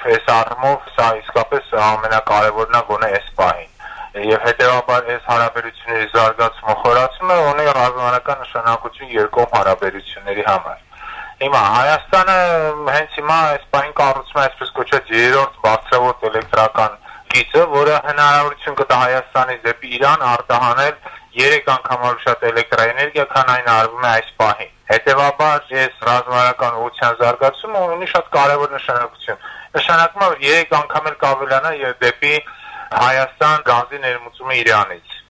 Այս առումով սա իսկապես ամենակարևորն է գոնե այս պահին։ Եվ հետևաբար այս հարաբերությունների զարգացումը խորացումը ունի ռազմավարական նշանակություն երկկողմ հարաբերությունների համար։ Հիմա Հայաստանը հենց հիմա այս պահին կառուցում է այսպես կոչված երրորդ բարձրավոտ էլեկտրական գիծը, որը հնարավորություն կտա Հայաստանից դեպի Իրան արտահանել 3 անգամ ավելի շատ էլեկտրաէներգիա, քան այն արվում է այս պահին։ Հետևաբար այս ռազմավարական ուղղության զարգացումը ունի շատ կարևոր նշանակություն։ Նշանակում է, որ 3 անգամ էլ կավելանա դեպի Հայաստան գազի ներմուծումը Իրանից։